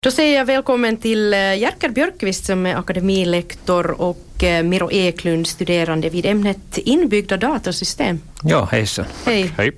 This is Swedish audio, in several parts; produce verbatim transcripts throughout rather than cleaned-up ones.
Då säger jag välkommen till Jerker Björkqvist som är akademilektor och Miro Eklund, studerande vid ämnet inbyggda datasystem. Ja, hejsan. Hej. Hej.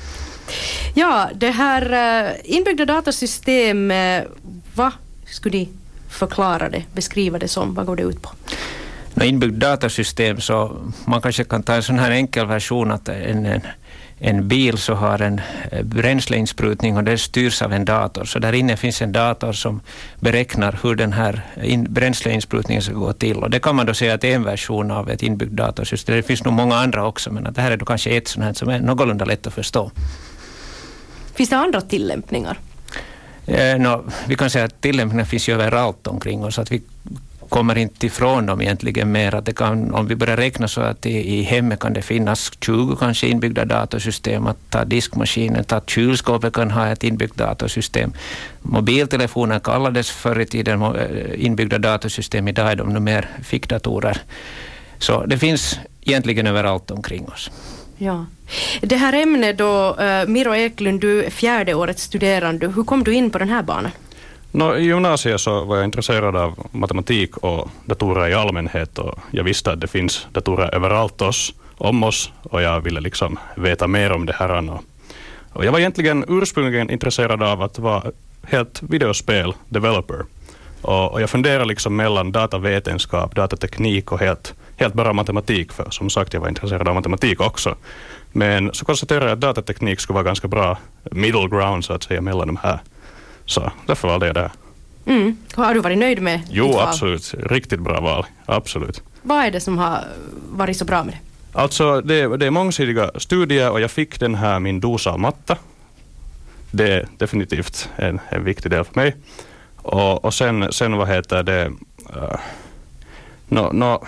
Ja, det här inbyggda datasystem, vad skulle ni förklara det, beskriva det som? Vad går det ut på? När inbyggd datasystem, så man kanske kan ta en sån här enkel version att en, en, en bil så har en bränsleinsprutning och det styrs av en dator. Så där inne finns en dator som beräknar hur den här in, bränsleinsprutningen ska gå till. Och det kan man då säga att det är en version av ett inbyggt datasystem. Det finns nog många andra också, men att det här är då kanske ett sånt här som är någorlunda lätt att förstå. Finns det andra tillämpningar? Eh, no, vi kan säga att tillämpningar finns ju överallt omkring oss, att vi kommer inte ifrån dem egentligen mer. Att det kan, om vi börjar räkna så att i, i hemmet kan det finnas tjugo kanske inbyggda datasystem, att ta diskmaskinen, ta kylskåpet kan ha ett inbyggt datasystem. Mobiltelefoner kallades förr i tiden inbyggda datasystem, idag är de nu mer fickdatorer. Så det finns egentligen överallt omkring oss. Ja. Det här ämnet då, uh, Miro Eklund, du är fjärde årets studerande. Hur kom du in på den här banan? No, i gymnasiet så var jag intresserad av matematik och datorer i allmänhet, och jag visste att det finns datorer överallt oss, om oss, och jag ville liksom veta mer om det här. Och, och jag var egentligen ursprungligen intresserad av att vara helt videospel developer, och, och jag funderade liksom mellan datavetenskap, datateknik och helt, helt bara matematik, för som sagt jag var intresserad av matematik också. Men så konstaterade jag att datateknik skulle vara ganska bra middle ground så att säga mellan de här. Så därför valde jag det. Mm. Har du varit nöjd med Jo, ditt val? absolut. Riktigt bra val. Absolut. Vad är det som har varit så bra med det? Alltså, det, det är mångsidiga studier och jag fick den här min dosa av matta. Det är definitivt en, en viktig del för mig. Och, och sen, sen vad heter det? Uh, no, no,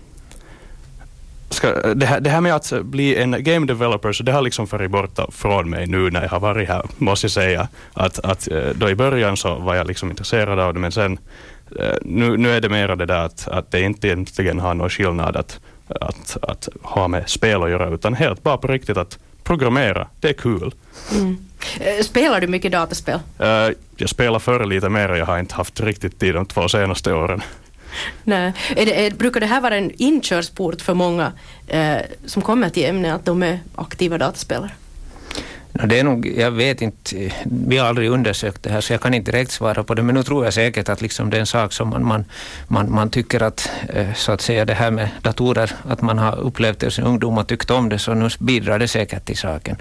Ska, det, här, det här med att bli en game developer, så det har liksom farit borta från mig nu när jag har varit här, måste jag säga. Att, att då i början så var jag liksom intresserad av det, men sen nu, nu är det mer det där att, att det inte egentligen har någon skillnad att, att, att ha med spel att göra, utan helt bara på riktigt att programmera, det är kul. Mm. Spelar du mycket dataspel? Uh, jag spelar förr lite mer och jag har inte haft riktigt tid de två senaste åren. Nej. Är det, är, brukar det här vara en inkörsport för många eh, som kommer till ämnet, att de är aktiva dataspelare? No, det är nog, jag vet inte, vi har aldrig undersökt det här så jag kan inte direkt svara på det, men nu tror jag säkert att liksom det är en sak som man, man, man, man tycker att eh, så att säga det här med datorer, att man har upplevt det som ungdom och tyckt om det, så nu bidrar det säkert till saken.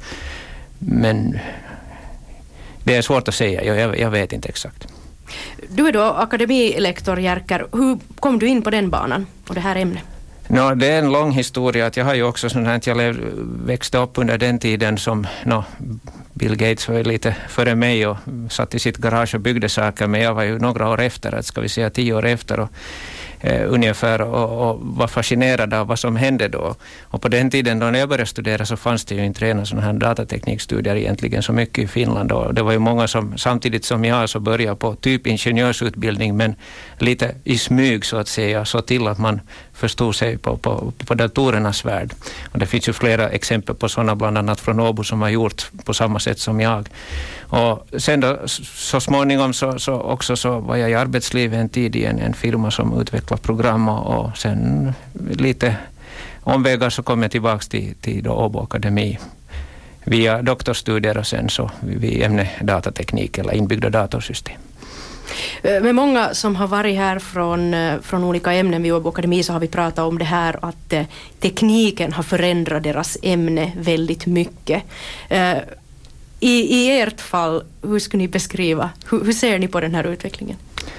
Men det är svårt att säga, jag, jag, jag vet inte exakt. Du är då akademilektor, Jerker. Hur kom du in på den banan och det här ämnet? No, det är en lång historia. Att jag har ju också sånt här att jag lev, växte upp under den tiden som no, Bill Gates var ju lite före mig och satt i sitt garage och byggde saker, men jag var ju några år efter, att ska vi säga tio år efter och eh, ungefär och, och var fascinerad av vad som hände då. Och på den tiden då när jag började studera så fanns det ju inte redan sådana här datateknikstudier egentligen så mycket i Finland, och det var ju många som samtidigt som jag så började på typ ingenjörsutbildning, men lite i smyg så att säga, så till att man förstod sig på, på, på datorernas värld. Och det finns ju flera exempel på sådana, bland annat från Åbo, som har gjort på samma sätt som jag. Och sen då så småningom så, så också så var jag i arbetslivet en tid i en, en firma som utvecklar program, och, och sen lite omvägar så kom jag tillbaka till, till då Åbo Akademi via doktorstudier och sen så vid ämne datateknik eller inbyggda datorsystem. Med många som har varit här från, från olika ämnen vid Åbo Akademi så har vi pratat om det här att eh, tekniken har förändrat deras ämne väldigt mycket. Eh, i, I ert fall, hur skulle ni beskriva, hur, hur ser ni på den här utvecklingen?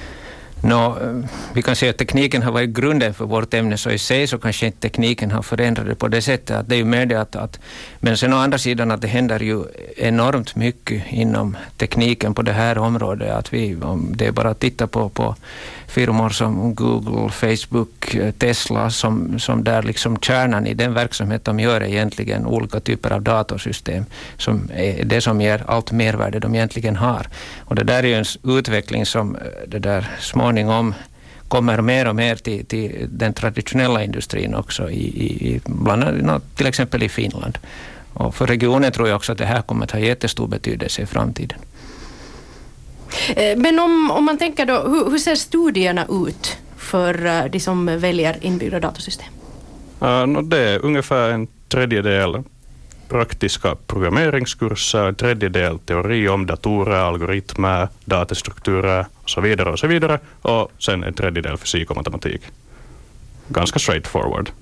No, vi kan säga att tekniken har varit grunden för vårt ämne, så i sig så kanske inte tekniken har förändrat det på det sättet, att det är ju med det att, att men sen å andra sidan att det händer ju enormt mycket inom tekniken på det här området, att vi, om det är bara att titta på, på firmor som Google, Facebook, Tesla som, som där liksom kärnan i den verksamhet de gör är egentligen olika typer av datorsystem som är det som ger allt mervärde de egentligen har. Och det där är ju en utveckling som det där småningom kommer mer och mer till, till den traditionella industrin också i, i, bland annat till exempel i Finland. Och för regionen tror jag också att det här kommer att ha jättestor betydelse i framtiden. Men om, om man tänker då, hur, hur ser studierna ut för uh, de som väljer inbyggda datasystem? Uh, no, det är ungefär en tredjedel praktiska programmeringskurser, en tredjedel teori om datorer, algoritmer, datastrukturer och så vidare och så vidare. Och sen en tredjedel fysik och matematik. Ganska straightforward.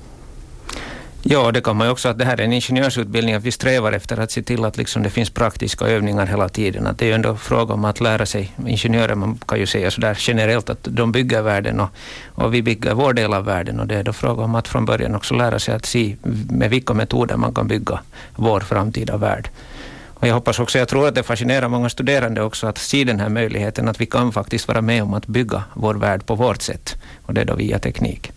Ja, det kan man ju också att det här är en ingenjörsutbildning, att vi strävar efter att se till att liksom det finns praktiska övningar hela tiden. Att det är ju ändå fråga om att lära sig. Ingenjörer, man kan ju säga så där generellt att de bygger världen och, och vi bygger vår del av världen, och det är då fråga om att från början också lära sig att se med vilka metoder man kan bygga vår framtida värld. Och jag hoppas också, jag tror att det fascinerar många studerande också att se den här möjligheten att vi kan faktiskt vara med om att bygga vår värld på vårt sätt, och det är då via teknik.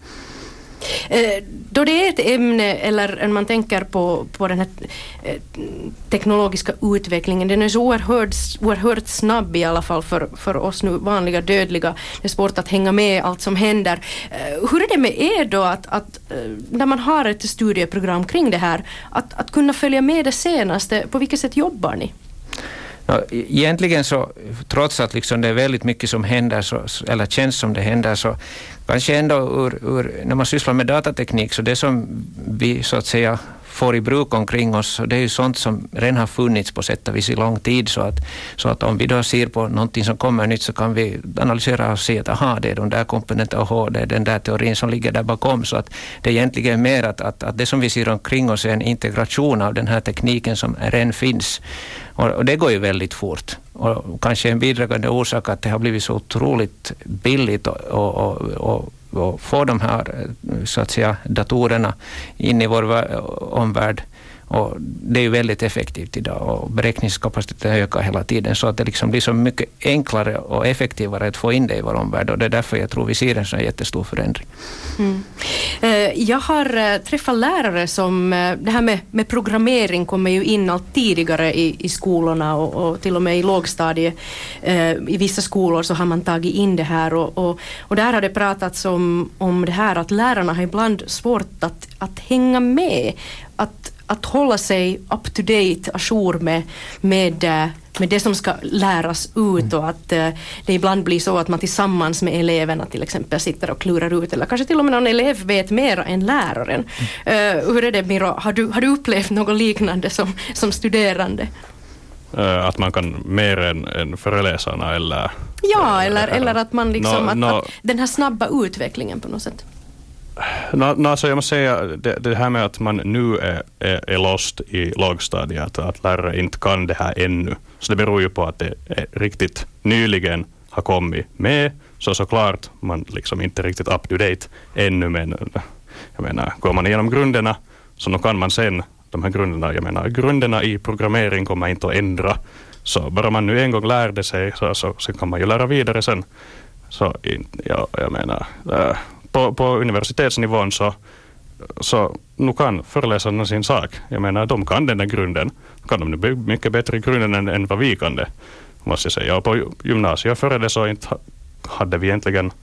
Eh, då det är ett ämne, eller man tänker på, på den här eh, teknologiska utvecklingen, den är så oerhört, oerhört snabb i alla fall för, för oss nu vanliga dödliga. Det är svårt att hänga med allt som händer. Eh, hur är det med er då att, att eh, när man har ett studieprogram kring det här, att, att kunna följa med det senaste, på vilket sätt jobbar ni? Ja, egentligen så, trots att liksom det är väldigt mycket som händer, så, eller känns som det händer, så kanske ändå ur, ur, när man sysslar med datateknik, så det som vi så att säga får i bruk omkring oss, och det är ju sånt som redan har funnits på sätt och vis i lång tid, så att, så att om vi då ser på någonting som kommer nytt, så kan vi analysera och se att aha, det är de där komponenterna, aha, det är den där teorin som ligger där bakom, så att det är egentligen mer att, att, att det som vi ser omkring oss är en integration av den här tekniken som redan finns, och, och det går ju väldigt fort. Och kanske en bidragande orsak att det har blivit så otroligt billigt och, och, och, och få de här så att säga datorerna in i vår omvärld. Och det är ju väldigt effektivt idag, och beräkningskapaciteten ökar hela tiden, så att det liksom blir så mycket enklare och effektivare att få in det i vår omvärld, och det är därför jag tror vi ser en sån jättestor förändring. Mm. Jag har träffat lärare som, det här med, med programmering kommer ju in allt tidigare i, i skolorna, och, och till och med i lågstadiet. I vissa skolor så har man tagit in det här, och, och, och där har det pratats om, om det här att lärarna har ibland svårt att, att hänga med, att att hålla sig up to date, ajour med, med, med det som ska läras ut, och att uh, det ibland blir så att man tillsammans med eleverna till exempel sitter och klurar ut, eller kanske till och med någon elev vet mer än läraren. Uh, hur är det, Miro? Har du, har du upplevt något liknande som, som studerande? Uh, att man kan mer än, än föreläsarna, eller? Ja, eller, eller att man liksom, no, att, no. att den här snabba utvecklingen på något sätt. No, no, alltså jag måste säga, det, det här med att man nu är, är, är lost i lågstadiet, att, att lärare inte kan det här ännu. Så det beror ju på att det är riktigt nyligen har kommit med. Så såklart man liksom inte riktigt up to date ännu, men jag menar, går man igenom grunderna så då kan man sen de här grunderna, jag menar, grunderna i programmering kommer inte att ändra. Så bara man nu en gång lärde sig, så, så, så kan man ju lära vidare sen. Så ja, jag menar... Äh, På, på universitetsnivån så, så nu kan föreläsarna sin sak. Jag menar, de kan den där grunden. Kan de nu mycket bättre i grunden än, än vad vi kan det, måste jag säga. Och på gymnasiet före det så inte hade vi egentligen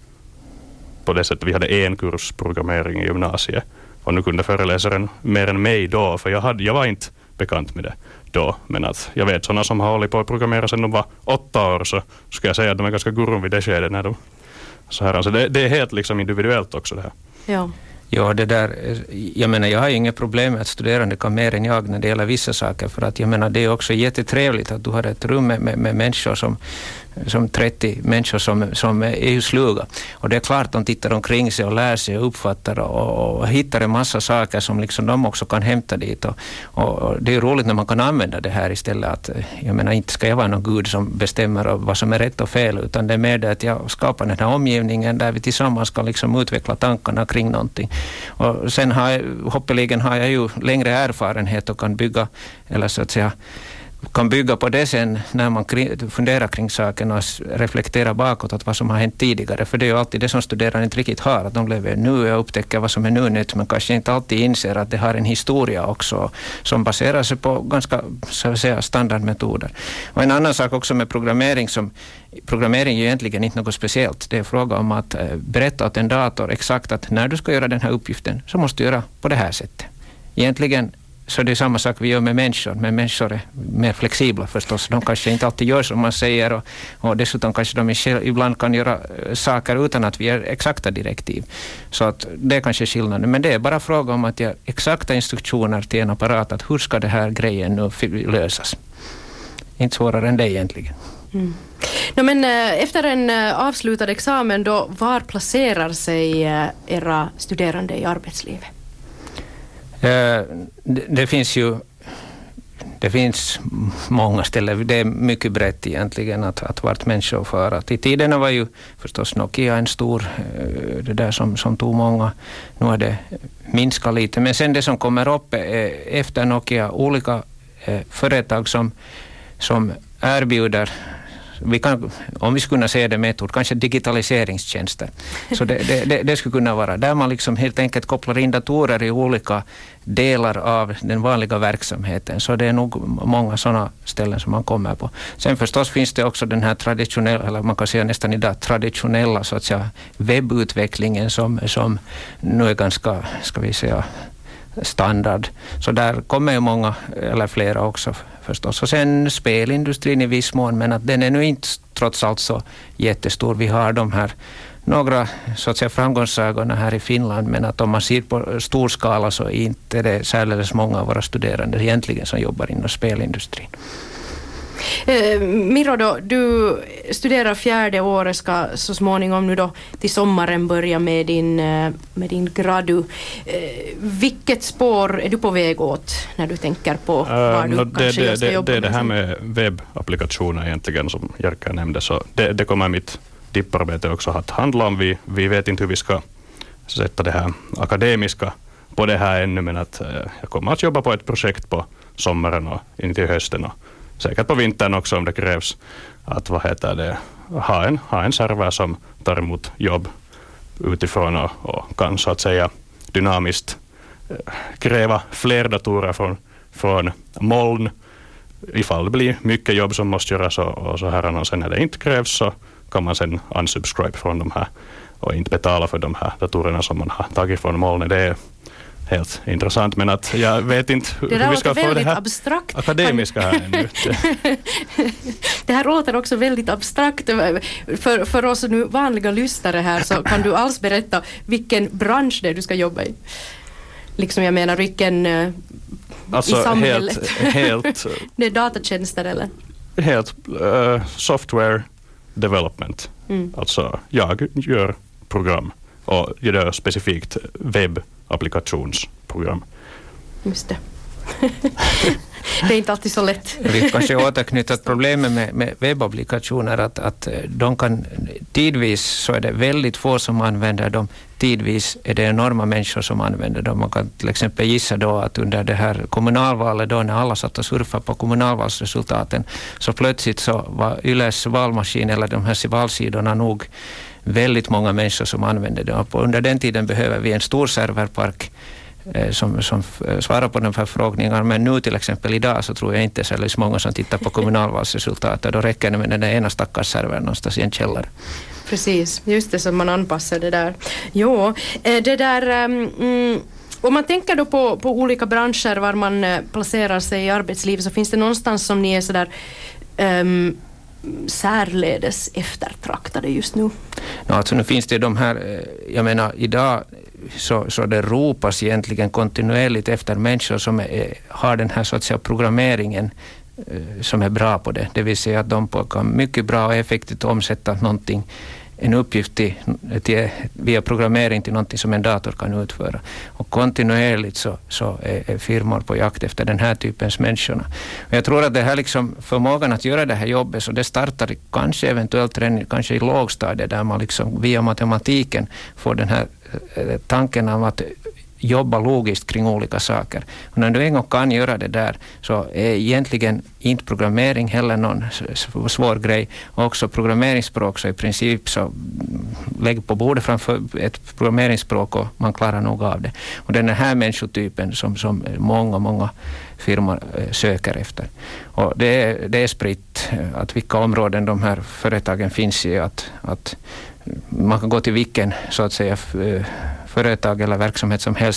på det sättet, vi hade en kurs programmering i gymnasiet. Och nu kunde föreläsaren mer än mig då, för jag, hade, jag var inte bekant med det då. Men att jag vet sådana som har hållit på att programmera sedan de var åtta år, så ska jag säga att de är ganska gurun vid det skedet när de så här, alltså det, det är helt liksom individuellt också det här. Ja. Ja, det där, jag menar, jag har inget problem med att studerande kan mer än jag när det gäller vissa saker, för att jag menar, det är också jättetrevligt att du har ett rum med, med, med människor som, som trettio människor som, som är ju sluga. Och det är klart, de tittar omkring sig och lär sig och uppfattar och, och hittar en massa saker som liksom de också kan hämta dit. Och, och det är roligt när man kan använda det här istället. Att, jag menar, inte ska jag vara någon gud som bestämmer vad som är rätt och fel, utan det är mer det att jag skapar den här omgivningen där vi tillsammans kan liksom utveckla tankarna kring någonting. Och sen har jag, hoppeligen har jag ju längre erfarenhet och kan bygga, eller så att säga, kan bygga på det sen när man funderar kring saken och reflekterar bakåt att vad som har hänt tidigare. För det är ju alltid det som studerare inte riktigt har, att de lever nu och upptäcker vad som är nu nytt, men kanske inte alltid inser att det har en historia också som baserar sig på ganska, så att säga, standardmetoder. Och en annan sak också med programmering, som programmering är ju egentligen inte något speciellt. Det är fråga om att berätta åt en dator exakt att när du ska göra den här uppgiften så måste du göra på det här sättet. Egentligen så det är samma sak vi gör med människor. Men människor är mer flexibla förstås. De kanske inte alltid gör som man säger och, och dessutom kanske de ibland kan göra saker utan att vi ger exakta direktiv. Så att det är kanske skillnaden. Men det är bara fråga om att ge exakta instruktioner till en apparat att hur ska det här grejen nu lösas. Inte svårare än det egentligen. Mm. No, men äh, efter en äh, avslutad examen då, var placerar sig äh, era studerande i arbetslivet? Äh, det, det finns ju det finns många ställen. Det är mycket brett egentligen att, att vart människor för. Att i tiderna var ju förstås Nokia en stor äh, det där som, som tog många. Nu har det minskat lite. Men sen det som kommer upp är efter Nokia olika äh, företag som, som erbjuder vi kan, om vi skulle kunna säga det med ett ord, kanske digitaliseringstjänster. Så det, det, det, det skulle kunna vara där man liksom helt enkelt kopplar in datorer i olika delar av den vanliga verksamheten. Så det är nog många sådana ställen som man kommer på. Sen förstås finns det också den här traditionella, eller man kan säga nästan idag traditionella så att säga webbutvecklingen som, som nu är ganska, ska vi säga, standard. Så där kommer ju många, eller flera också förstås. Och sen spelindustrin i viss mån, men att den är nu inte trots allt så jättestor. Vi har de här några så att säga framgångssagorna här i Finland, men att om man ser på stor skala så är inte det särskilt många av våra studerande egentligen som jobbar inom spelindustrin. Eh, Miro då, du studerar fjärde året, ska så småningom nu då till sommaren börja med din, med din gradu. Eh, vilket spår är du på väg åt när du tänker på var uh, du no, kanske det, ska det, jobba det, med? Det här med webbapplikationer egentligen som Jerka nämnde, så det, det kommer mitt dipparbete också att handla om. Vi, vi vet inte hur vi ska sätta det här akademiska på det här ännu, men att uh, jag kommer att jobba på ett projekt på sommaren och in till hösten och säkert på vintern också om det krävs att vad heter det, ha en, ha en server som tar emot jobb utifrån och, och kan så att säga dynamiskt eh, kräva fler datorer från, från moln ifall det blir mycket jobb som måste göras och, och så här. Och sen när det inte krävs så kan man sen unsubscribe från de här och inte betala för de här datorerna som man har tagit från molnet. Det är helt intressant, men att jag vet inte hur, hur vi ska få det här abstrakt. akademiska här ännu. Det här låter också väldigt abstrakt. För, för oss nu vanliga lyssnare här så kan du alls berätta vilken bransch det är du ska jobba i. Liksom jag menar vilken alltså i samhället. Helt, helt, det är datatjänster eller? Helt uh, software development. Mm. Alltså jag gör program och gör specifikt webb applikationsprogram. Just det. Det är inte alltid så lätt. Vi kanske återknyter att problemet med, med webbapplikationer att, att de kan tidvis så är det väldigt få som använder dem, tidvis är det enorma människor som använder dem. Man kan till exempel gissa då att under det här kommunalvalet då när alla satt och surfade på kommunalvalsresultaten så plötsligt så var Yles valmaskin eller de här valsidorna nog väldigt många människor som använder det. Och under den tiden behöver vi en stor serverpark eh, som, som svarar på de här förfrågningarna. Men nu till exempel idag så tror jag inte så är många som tittar på kommunalvalsresultatet. Då räcker det med den ena stackars servern någonstans i en källare. Precis, just det som man anpassar det där. Jo, det där... Mm, om man tänker då på, på olika branscher var man placerar sig i arbetslivet så finns det någonstans som ni är sådär... Um, särledes eftertraktade just nu? Ja, alltså nu finns det de här, jag menar idag så, så det ropas egentligen kontinuerligt efter människor som är, har den här så att säga programmeringen som är bra på det. Det vill säga att de kan mycket bra och effektivt omsätta någonting, en uppgift till, till, via programmering till någonting som en dator kan utföra. Och kontinuerligt så, så är, är firmor på jakt efter den här typens människorna. Och jag tror att det här liksom förmågan att göra det här jobbet så det startar kanske eventuellt redan kanske i lågstadiet där man liksom via matematiken får den här eh, tanken av att jobba logiskt kring olika saker. Och när du en gång kan göra det där så är egentligen inte programmering heller någon svår grej. Och också programmeringsspråk så i princip så lägg på bordet framför ett programmeringsspråk och man klarar nog av det. Och den här människotypen som, som många, många firmor söker efter. Och det är, det är spritt att vilka områden de här företagen finns i att, att man kan gå till vilken så att säga företag eller verksamhet som helst så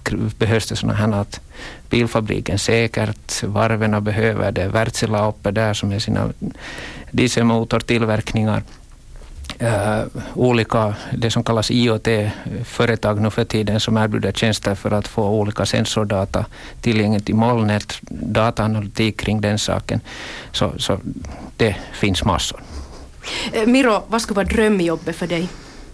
behövs det sådana här att bilfabriken säkert, varven behöver det, Wärtsilä uppe där som är sina dieselmotortillverkningar. Uh, olika, det som kallas I O T-företag nu för tiden som erbjuder tjänster för att få olika sensordata tillgängligt i molnet, dataanalytik kring den saken. Så, så det finns massor. Miro, vad skulle vara drömjobbet för dig?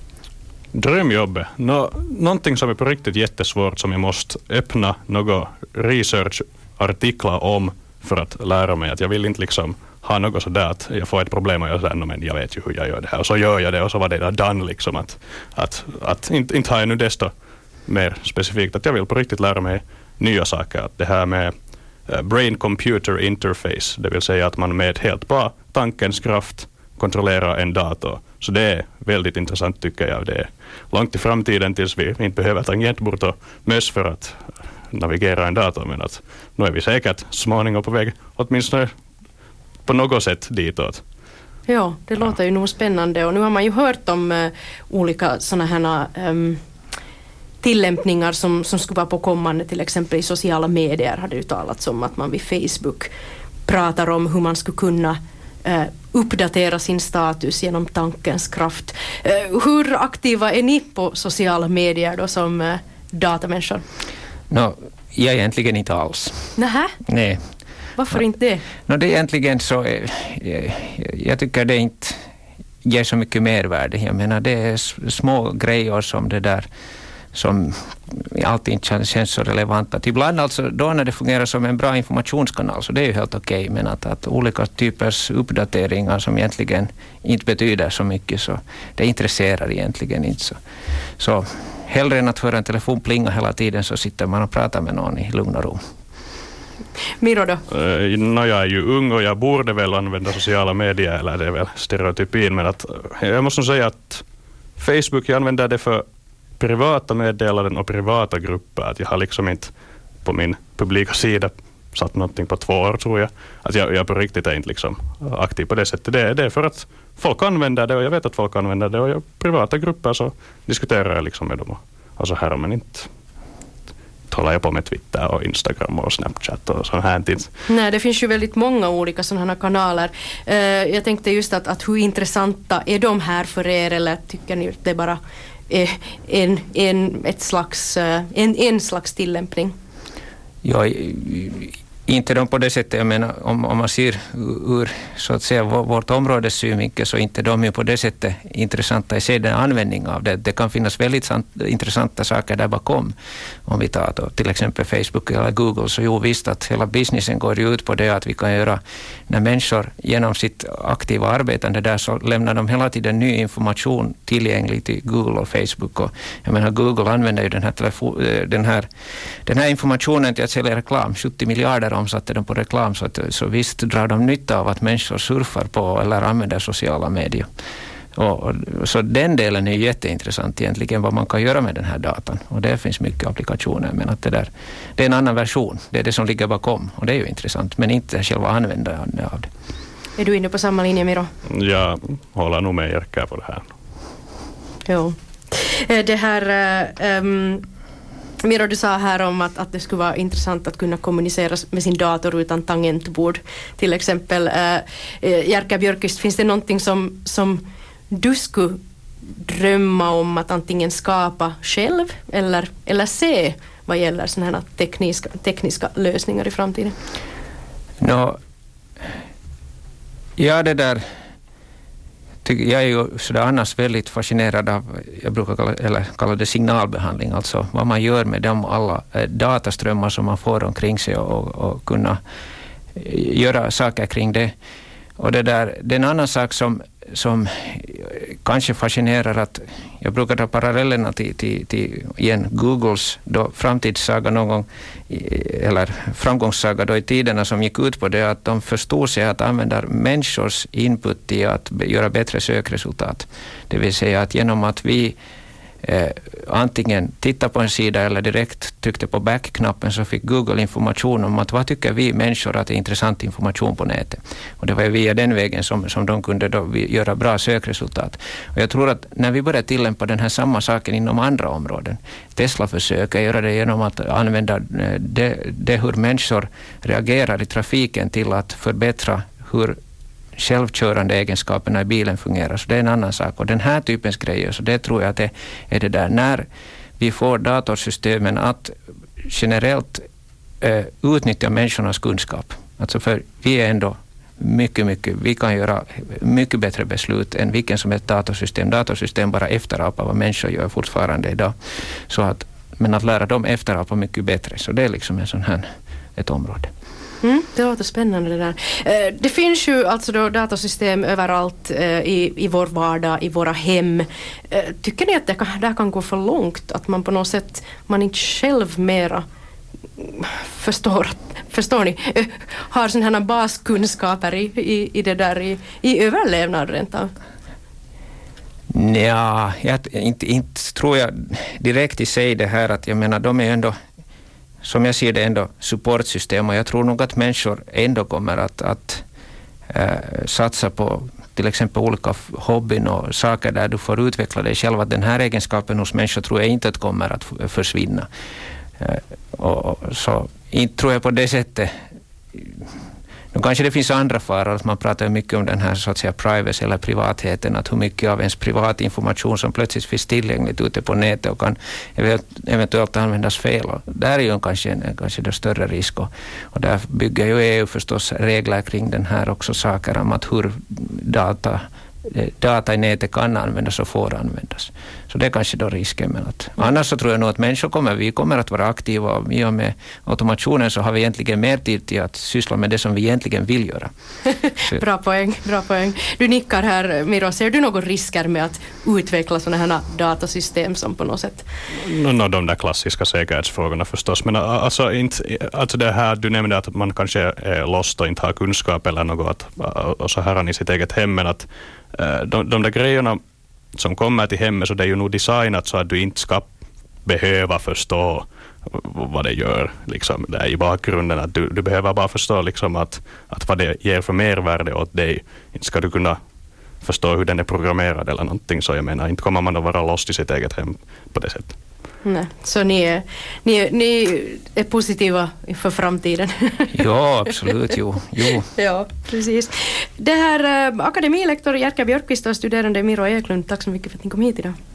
Drömjobbet? Nå, någonting som är på riktigt jättesvårt som jag måste öppna några researchartiklar om för att lära mig. Att jag vill inte liksom ha något sådär att jag får ett problem och jag säger, men jag vet ju hur jag gör det här. Och så gör jag det och så var det där done liksom. Att, att, att inte, inte har jag nu desto mer specifikt att jag vill på riktigt lära mig nya saker. Att det här med brain-computer interface, det vill säga att man med helt bara tankens kraft kontrollerar en dator. Så det är väldigt intressant tycker jag. Det är långt i framtiden tills vi inte behöver tangentbord och möss för att navigera en dator. Men att nu är vi säkert småningom på väg åtminstone på något sätt ditåt. Ja, det låter ju nog spännande och nu har man ju hört om uh, olika sådana här um, tillämpningar som, som skulle vara på kommande, till exempel i sociala medier har det ju talats om att man vid Facebook pratar om hur man skulle kunna uh, uppdatera sin status genom tankens kraft. Uh, hur aktiva är ni på sociala medier då som uh, datamänniskor? No, jag egentligen inte alls. Nähä? Nej. Varför inte det? No, det är egentligen så, jag, jag tycker det inte ger så mycket mervärde. Jag menar det är små grejer som det där som alltid inte känns så relevanta. Ibland alltså då när det fungerar som en bra informationskanal så det är ju helt okej. Men att, att olika typers uppdateringar som egentligen inte betyder så mycket så det intresserar egentligen inte så. Så hellre än att höra en telefon plinga hela tiden så sitter man och pratar med någon i lugn och ro. Miro då? Uh, no, jag är ju ung och jag borde väl använda sociala medier, eller det är väl stereotypin, men att, jag måste säga att Facebook, jag använder det för privata meddelanden och privata grupper. Att jag har liksom inte på min publika sida satt någonting på två år tror jag. Att jag, jag på riktigt är inte liksom aktiv på det sättet. Det, det är för att folk använder det och jag vet att folk använder det och jag, privata grupper så diskuterar jag liksom med dem och, och så här, men inte håller jag på med Twitter och Instagram och Snapchat och sånt här. Nej, det finns ju väldigt många olika sådana här kanaler. Uh, jag tänkte just att, att hur intressanta är de här för er eller tycker ni att det bara är en, en, ett slags, uh, en, en slags tillämpning? Ja, inte de på det sättet, jag menar om, om man ser ur så att säga vårt områdes synvinkel så inte de är på det sättet intressanta i sig den användning av det. Det kan finnas väldigt sant, intressanta saker där bakom. Om vi tar då, till exempel Facebook eller Google så jo visst att hela businessen går ju ut på det att vi kan göra när människor genom sitt aktiva arbetande där så lämnar de hela tiden ny information tillgänglig till Google och Facebook och jag menar Google använder ju den här, telefon, den här, den här informationen till att sälja reklam, sjuttio miljarder omsatte de på reklam så, att, så visst drar de nytta av att människor surfar på eller använder sociala medier. Och, och, så den delen är ju jätteintressant egentligen vad man kan göra med den här datan och det finns mycket applikationer men att det där det är en annan version, det är det som ligger bakom och det är ju intressant men inte själva användaren av det. Är du inne på samma linje Miro? Jag håller nog med Jerka på det här. Jo. Det här um, Miro, du sa här om att, att det skulle vara intressant att kunna kommunicera med sin dator utan tangentbord. Till exempel, äh, Jerka Björkqvist, finns det någonting som, som du skulle drömma om att antingen skapa själv eller, eller se vad gäller sådana här tekniska, tekniska lösningar i framtiden? No, ja, det där jag är ju sådär annars väldigt fascinerad av, jag brukar kalla, eller kalla det signalbehandling, alltså vad man gör med de alla eh, dataströmmar som man får omkring sig och, och kunna göra saker kring det. Och det där, det är en annan sak som, som kanske fascinerar att jag brukar dra parallellerna till, till, till igen Googles då framtidssaga någon gång, eller framgångssaga då i tiderna som gick ut på det att de förstod sig att använda människors input i att göra bättre sökresultat. Det vill säga att genom att vi eh, antingen titta på en sida eller direkt tryckte på back-knappen så fick Google information om att vad tycker vi människor att är intressant information på nätet. Och det var ju via den vägen som, som de kunde då göra bbra sökresultat. Och jag tror att när vi börjar tillämpa den här samma saken inom andra områden, Tesla försöker göra det genom att använda det, det hur människor reagerar i trafiken till att förbättra hur självkörande egenskaperna i bilen fungerar. Så det är en annan sak. Och den här typens grejer, så det tror jag att det är det där. När vi får datorsystemen att generellt eh, utnyttja människornas kunskap. Alltså för vi är ändå mycket, mycket, vi kan göra mycket bättre beslut än vilken som är ett datorsystem. Datorsystem bara efterapar vad människor gör fortfarande idag. Så att, men att lära dem efterapa mycket bättre. Så det är liksom en sån här, ett område. Mm, det låter spännande det där. Eh, det finns ju alltså då datasystem överallt eh, i, i vår vardag, i våra hem. Eh, tycker ni att det kan, det kan gå för långt? Att man på något sätt, man inte själv mera förstår, förstår ni, eh, har sådana här baskunskaper i, i, i det där, i, i överlevnad rent av? Ja, jag, inte, inte tror jag direkt i sig det här att jag menar, de är ändå som jag ser det ändå supportsystem och jag tror nog att människor ändå kommer att, att äh, satsa på till exempel olika hobbyn och saker där du får utveckla dig själv. Att den här egenskapen hos människor tror jag inte att kommer att försvinna. Äh, och, och, så inte tror jag på det sättet. Nu kanske det finns andra faror, att man pratar mycket om den här så att säga privacy eller privatheten, att hur mycket av ens privatinformation som plötsligt finns tillgängligt ute på nätet och kan eventuellt användas fel. Och där är ju kanske en kanske det större risk och, och där bygger ju E U förstås regler kring den här också saker om att hur data data i nätet kan användas och får användas. Så det är kanske då risken. Men att, annars så tror jag nog att människor kommer, vi kommer att vara aktiva och i och med automationen så har vi egentligen mer tid till att syssla med det som vi egentligen vill göra. Bra poäng, bra poäng. Du nickar här, Miro. Ser du några risker med att utveckla sådana här datasystem som på något sätt? No, no, de där klassiska säkerhetsfrågorna förstås. Men alltså, inte, alltså det här, du nämnde att man kanske är lost och inte har kunskap eller något och så här i sitt eget hem, men att De, de där grejerna som kommer till hemmet, så det är ju nog designat så att du inte ska behöva förstå vad det gör liksom, det är i bakgrunden. Att du, du behöver bara förstå liksom, att, att vad det ger för mervärde åt dig. Inte ska du kunna förstå hur den är programmerad eller någonting. Så jag menar, inte kommer man att vara lost i sitt eget hem på det sättet. Nej, så ni är, ni, är, ni är positiva för framtiden? Ja, absolut. Jo, jo. Ja, precis. Det här äh, akademilektor Jerka Björkqvist och studerande Miro Eklund, tack så mycket för att ni kom hit idag.